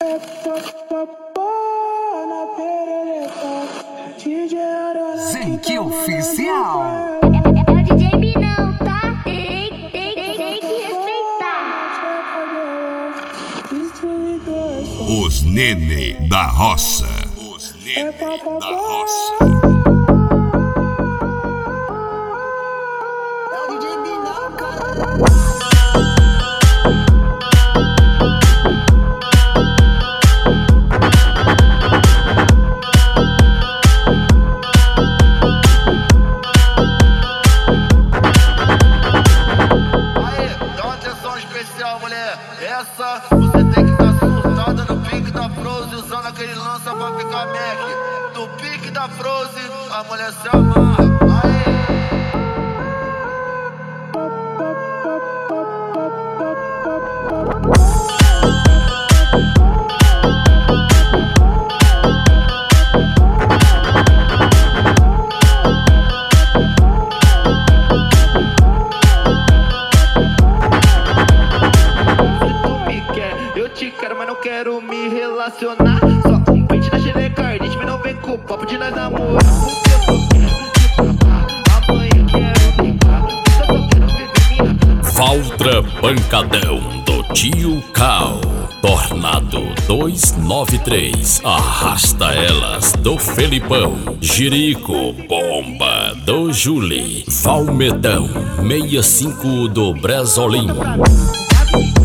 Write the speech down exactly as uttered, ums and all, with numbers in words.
Zenk Oficial. É o D J Minão, tá? Tem, tem, tem, tem que respeitar. Os Nene da Roça. Os Nene da Roça. É o D J Minão, cara. Mulher, essa você tem que estar surtada no pique da Frozen, usando aquele lança pra ficar Mac. No pique da Frozen, a mulher se amarra. Mas não quero me relacionar. Só um print da Xelecardite, mas não vem com o papo de nós namorar. Amanhã quero ficar, só tô querendo viver minha. Valtra Pancadão do Tio Cal. Tornado duzentos e noventa e três, Arrasta Elas do Felipão. Jerico Bomba do Juli. Valmedão sessenta e cinco do Bresolim.